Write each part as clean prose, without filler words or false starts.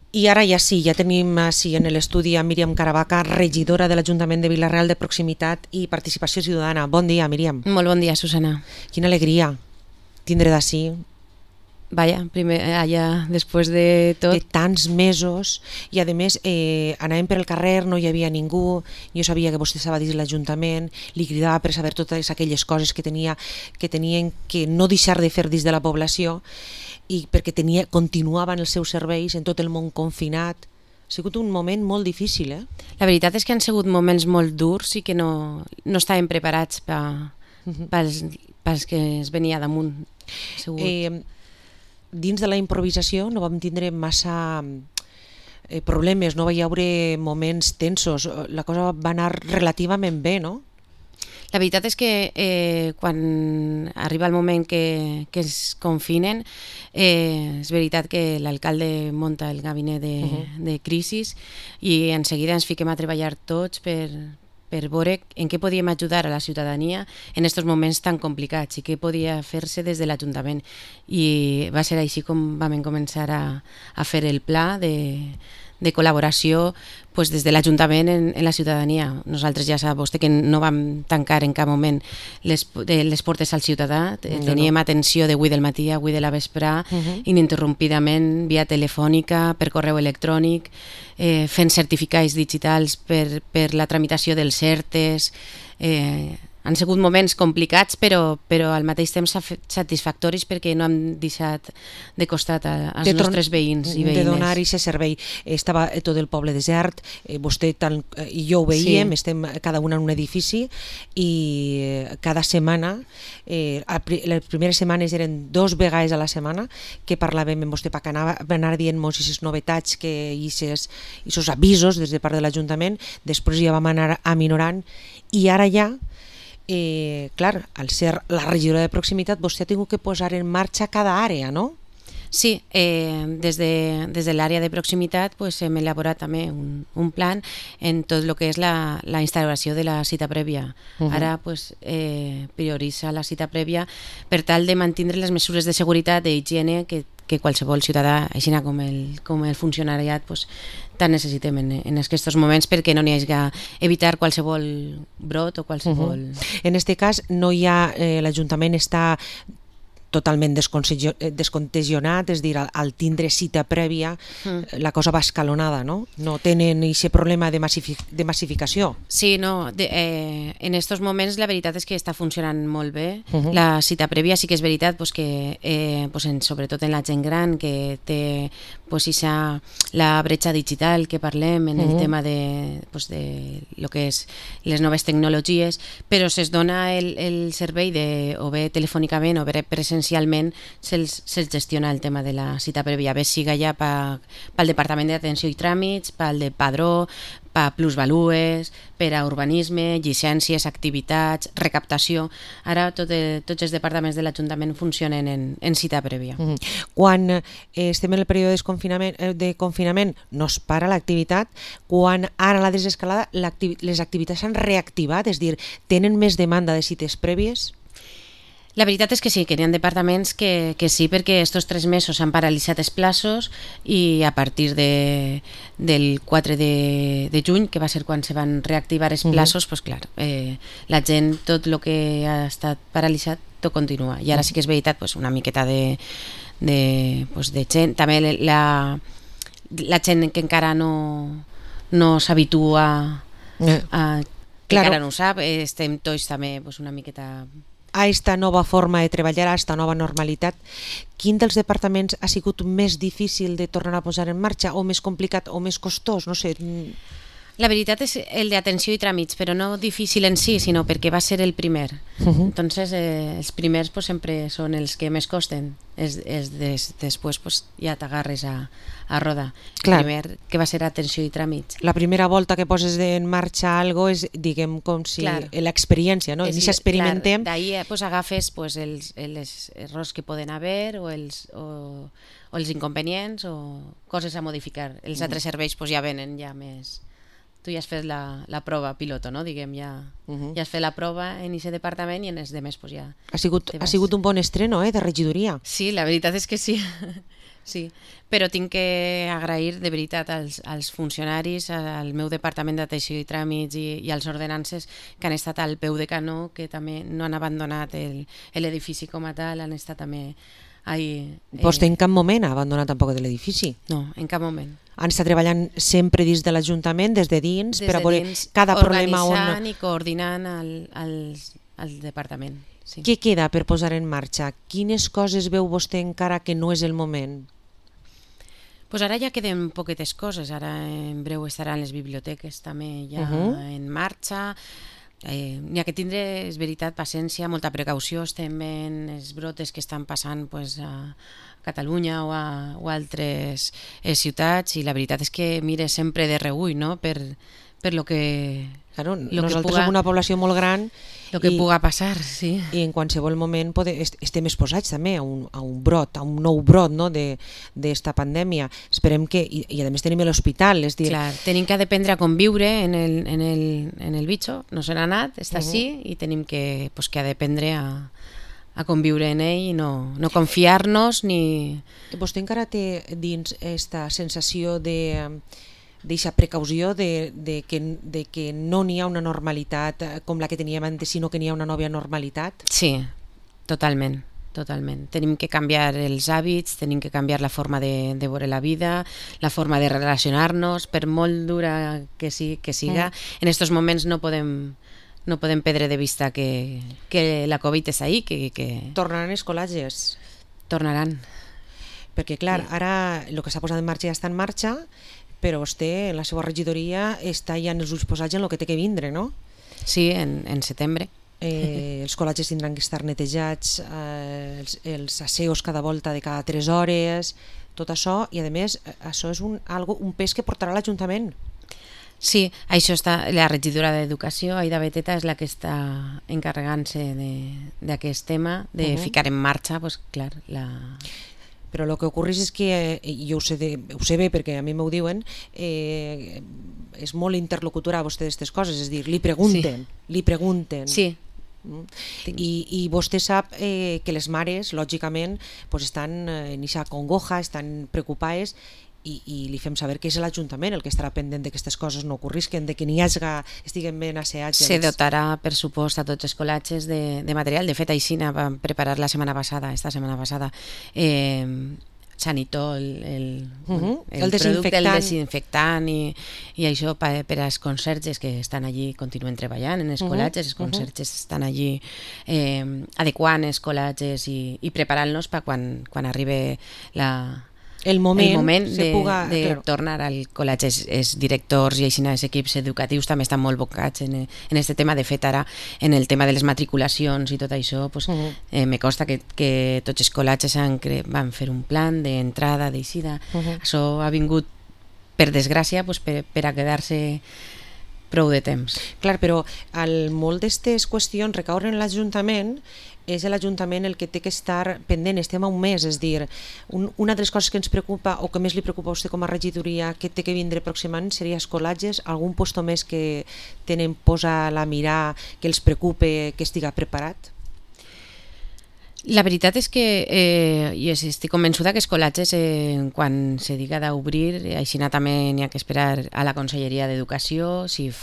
I ara ja sí, ja tenim així en l'estudi a Míriam Caravaca, regidora de l'Ajuntament de Vila-real de Proximitat i Participació Ciutadana. Bon dia, Míriam. Molt bon dia, Susana. Quina alegria tindre d'ací. Vaja, primer, allà, després de tot... De tants mesos, i a més anàvem per el carrer, no hi havia ningú, jo sabia que vostè estava dins l'Ajuntament, li cridava per saber totes aquelles coses que tenien que no deixar de fer dins de la població, i perquè continuaven els seus serveis en tot el món confinat. Ha sigut un moment molt difícil, eh? La veritat és que han sigut moments molt durs i que no estàvem preparats pels que es venia damunt, segur. Dins de la improvisació no vam tindre massa problemes, no va hi haure moments tensos, la cosa va anar relativament bé, no? La veritat és que quan arriba el moment que es confinen, és veritat que l'alcalde munta el gabinet de crisis i en seguida ens fiquem a treballar tots per veure en què podíem ajudar a la ciutadania en aquests moments tan complicats i què podia fer-se des de l'Ajuntament. I va ser així com vam començar a fer el pla de col·laboració des de l'Ajuntament en la ciutadania. Nosaltres ja sap vostè que no vam tancar en cap moment les portes al ciutadà, teníem atenció de 8 del matí a 8 de la vesprà, ininterrompidament, via telefònica, per correu electrònic, fent certificats digitals per la tramitació dels CERTES. Han sigut moments complicats, però al mateix temps satisfactoris perquè no hem deixat de costat als nostres veïns i veïnes. De donar aquest servei. Estava tot el poble desert, vostè i jo ho veiem, estem cada una en un edifici i cada setmana, les primeres setmanes eren 2 vegades a la setmana que parlàvem amb vostè perquè anar dient-nos aquestes novetats, aquests avisos des de part de l'Ajuntament, després ja vam anar aminorant i ara ja clar, al ser la regidora de proximitat vostè ha tingut que posar en marxa cada àrea, no? Sí, des de l'àrea de proximitat hem elaborat també un plan en tot el que és la instauració de la cita prèvia. Ara prioritza la cita prèvia per tal de mantenir les mesures de seguretat i higiene que qualsevol ciutadà, així com el funcionariat, tant necessitem en aquests moments perquè no n'hi hagi evitar qualsevol brot o qualsevol... En aquest cas l'Ajuntament està totalment descongestionat, és a dir, al tindre cita prèvia la cosa va escalonada, no? No tenen aquest problema de massificació. Sí, no, en aquests moments la veritat és que està funcionant molt bé. La cita prèvia sí que és veritat que sobretot en la gent gran que té la bretxa digital que parlem en el tema de lo que és les noves tecnologies, però se'ls dona el servei o bé telefònicament o bé presencialment se'ls gestiona el tema de la cita prèvia, bé siga ja pel Departament d'Atenció i Tràmits, pel de Padró, per plusvalues, per a urbanisme, llicències, activitats, recaptació. Ara tots els departaments de l'Ajuntament funcionen en cita prèvia. Quan estem en el període de confinament no es para l'activitat, quan ara la desescalada les activitats s'han reactivat, és a dir, tenen més demanda de cites prèvies? La veritat és que sí, que hi ha departaments que sí, perquè estos 3 mesos s'han paralitzat els plaços i a partir del 4 de juny, que va ser quan se van reactivar els plaços, clar, la gent, tot el que ha estat paralitzat, tot continua. I ara sí que és veritat, una miqueta de gent. També la gent que encara no s'habitua, que encara no ho sap, estem tots també una miqueta... A esta nova forma de treballar, a esta nova normalitat, quin dels departaments ha sigut més difícil de tornar a posar en marxa, o més complicat, o més costós, no sé? La veritat és el d'atenció i tràmits, però no difícil en si, sinó perquè va ser el primer. Entonces, els primers sempre són els que més costen. Després ja t'agarres a rodar. El primer que va ser atenció i tràmits. La primera volta que poses en marxa algo és, diguem, com si l'experiència, no? En això experimentem... D'ahir agafes els errors que poden haver o els inconvenients o coses a modificar. Els altres serveis ja venen ja més... Tu ja has fet la prova piloto, no? Diguem, ja has fet la prova en aquest departament i en els demés ja... Ha sigut un bon estreno, de regidoria. Sí, la veritat és que sí. Sí, però tinc que agrair de veritat als funcionaris, al meu departament d'atenció i tràmits i als ordenances que han estat al peu de canó, que també no han abandonat l'edifici com a tal, han estat també ahí. Vostè en cap moment ha abandonat tampoc de l'edifici? No, en cap moment. Han estat treballant sempre dins de l'Ajuntament, des de dins, per a veure cada problema on... Organitzant i coordinant el departament. Sí. Què queda per posar en marxa? Quines coses veu vostè encara que no és el moment? Pues ara ja queden poquetes coses, ara en breu estaran les biblioteques també ja en marxa. N'hi ha que tindre, és veritat, paciència, molta precaució, estem veient els brotes que estan passant pues, a Catalunya o a altres ciutats, i la veritat és que mire sempre de reüll, no? per lo que... Claro, nosaltres som una població molt gran, el que puga passar, sí. I en qualsevol moment estem exposats també a un brot, a un nou brot, no? d'esta pandèmia. Esperem que, i a més tenim l'hospital, és dir... Clar, tenim que aprendre a conviure en el bicho, no se n'ha anat, està així, i tenim que aprendre a conviure en ell i no confiar-nos ni... Vostè encara té dins aquesta sensació d'aquesta precaució de que no n'hi ha una normalitat com la que teníem antes, sinó que n'hi ha una nova normalitat? Sí, totalment. Tenim que canviar els hàbits, tenim que canviar la forma de veure la vida, la forma de relacionar-nos, per molt dura que siga. En aquests moments no podem perdre de vista que la Covid és ahí, que... Tornaran els col·legis? Tornaran. Perquè clar, ara el que s'ha posat en marxa ja està en marxa, però vostè, en la seva regidoria, està ja en els ulls posats en el que té que vindre, no? Sí, en setembre. Els col·legis tindran que estar netejats, els asseus cada volta de cada 3 hores, tot això, i a més, això és un pes que portarà l'Ajuntament. Sí, això està, la regidora d'Educació, Aida Beteta, és la que està encarregant-se d'aquest tema, de ficar en marxa, pues, clar, Però el que ocorreix és que, jo ho sé bé perquè a mi m'ho diuen, és molt interlocutora vostè d'aquestes coses, és dir, li pregunten. Sí. I vostè sap que les mares, lògicament, estan en aquesta congoja, estan preocupades, i li fem saber que és l'Ajuntament el que estarà pendent d'aquestes coses no ocorrisquen, de que n'hi estiguen ben asseats. Se dotarà, per supost, a tots els col·legis de material. De fet, Aixina vam preparar esta setmana passada, Sanitol, el producte, el desinfectant, i això per als conserges que estan allí, continuen treballant en els col·legis, els conserges estan allí adequant els col·legis i preparant-los per quan arribi el moment de tornar al col·legi. Els directors i els equips educatius també estan molt bocats en aquest tema. De fet, ara en el tema de les matriculacions i tot això, me consta que tots els col·legis van fer un plan d'entrada, d'eixida. Això ha vingut, per desgràcia, per a quedar-se prou de temps. Clar, però molt d'aquestes qüestions recauen en l'Ajuntament. És l'Ajuntament el que té que estar pendent, estem a un mes, és dir, una de les coses que ens preocupa o que més li preocupa a vostè com a regidoria que té que vindre pròximament seria els col·legis, algun lloc més que tenen posa la mirar que els preocupe que estiga preparat? La veritat és que jo estic convençuda que els col·legis, quan se diga d'obrir, així també n'hi ha que esperar a la Conselleria d'Educació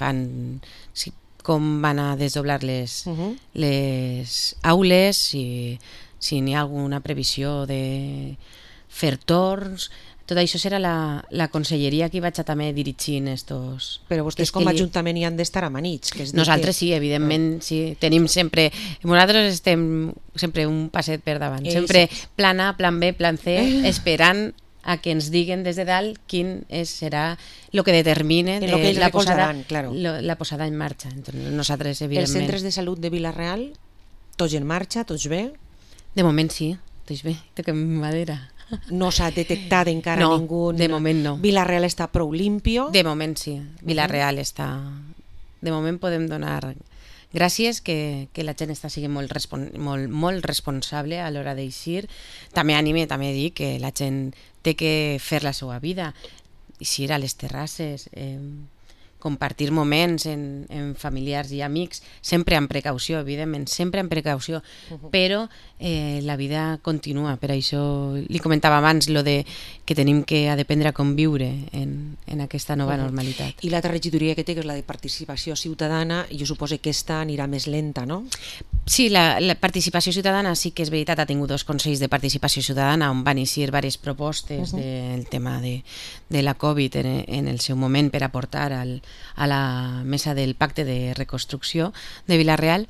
com van a desdoblar les aules, si n'hi ha alguna previsió de fer torns. Tot això serà la conselleria que hi vaig a també dirigint estos... Però vostès com a Ajuntament hi han d'estar amanits. Nosaltres sí, evidentment, sí. Tenim sempre... Nosaltres estem sempre un passet per davant. Sempre plan A, plan B, plan C, esperant a que ens diguen des de dalt quin serà el que determine la posada en marxa. Nosaltres, evidentment... Els centres de salut de Vila-real, tots en marxa, tots bé? De moment sí, tots bé, toquem madera. No s'ha detectat encara ningú? No, de moment no. Vila-real està prou limpio? De moment sí, Vila-real està... De moment podem donar gràcies que la gent està sent molt responsable a l'hora d'eixir. També anime, també dic que la gent té que fer la seva vida, eixir a les terrasses, compartir moments en familiars i amics, sempre amb precaució, evidentment, sempre amb precaució, però la vida continua. Per això li comentava abans lo de que tenim que aprendre a conviure en aquesta nova normalitat. I l'altra regidoria que té, que és la de participació ciutadana, jo suposo que aquesta anirà més lenta, no? Sí, la participació ciutadana sí que és veritat, ha tingut 2 consells de participació ciutadana on van iniciar diverses propostes del tema de la Covid en el seu moment per aportar a la mesa del Pacte de Reconstrucció de Vila-real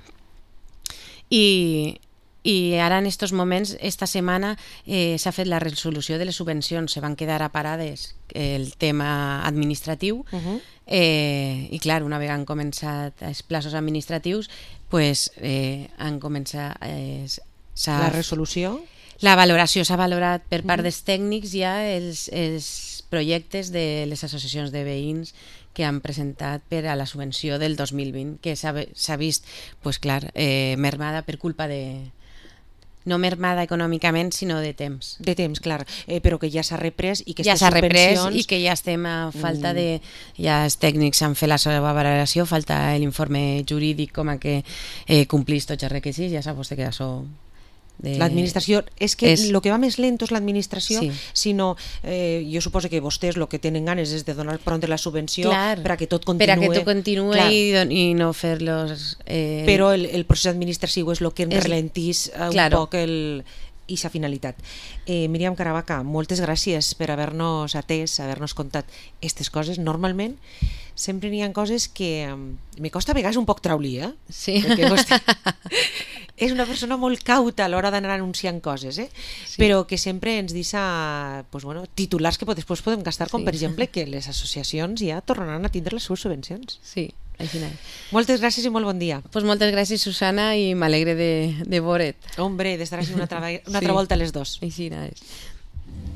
i ara en estos moments, esta setmana s'ha fet la resolució de les subvencions, se van quedar aparades el tema administratiu i clar, una vegada han començat els plaços administratius, pues han començat la resolució? La valoració s'ha valorat per part dels tècnics ja els projectes de les associacions de veïns que han presentat per a la subvenció del 2020, que s'ha vist, pues clar, mermada per culpa de... No mermada econòmicament, sinó de temps. De temps, clar, però que ja s'ha reprès i que ja s'ha reprès i que ja estem a falta de... Ja els tècnics han fet la seva valoració, falta l'informe jurídic com a que complís tots els requisits, ja sap vostè que això... L'administració, és que el que va més lent és l'administració, sinó jo suposo que vostès el que tenen ganes és de donar pront la subvenció per a que tot continuï. Per a que tot continuï i no fer-los... Però el procés administratiu és el que ralentís un poc aquesta finalitat. Míriam Caravaca, moltes gràcies per haver-nos atès, haver-nos contat aquestes coses. Normalment sempre n'hi ha coses que me costa a vegades un poc traure-li, Sí. Perquè vostè és una persona molt cauta a l'hora d'anar anunciant coses, però que sempre ens deixa titulars que després podem gastar, com per exemple que les associacions ja tornaran a tindre les seves subvencions. Sí, així és. Moltes gràcies i molt bon dia. Pues moltes gràcies, Susana, i m'alegre de veure't. Hombre, d'estar així una altra volta a les 2. Així és.